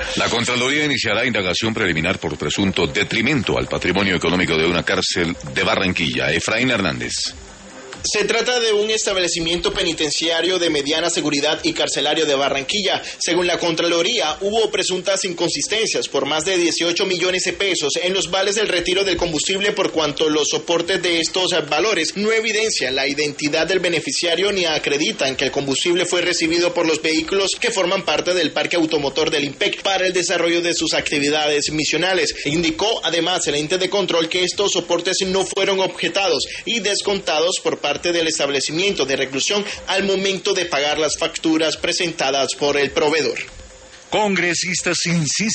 La Contraloría iniciará indagación preliminar por presunto detrimento al patrimonio económico de una cárcel de Barranquilla. Efraín Hernández. Se trata de un establecimiento penitenciario de mediana seguridad y carcelario de Barranquilla. Según la Contraloría, hubo presuntas inconsistencias por más de 18 millones de pesos en los vales del retiro del combustible, por cuanto los soportes de estos valores no evidencian la identidad del beneficiario ni acreditan que el combustible fue recibido por los vehículos que forman parte del parque automotor del IMPEC para el desarrollo de sus actividades misionales. Indicó además el ente de control que estos soportes no fueron objetados y descontados por parte del establecimiento de reclusión al momento de pagar las facturas presentadas por el proveedor. Congresistas insisten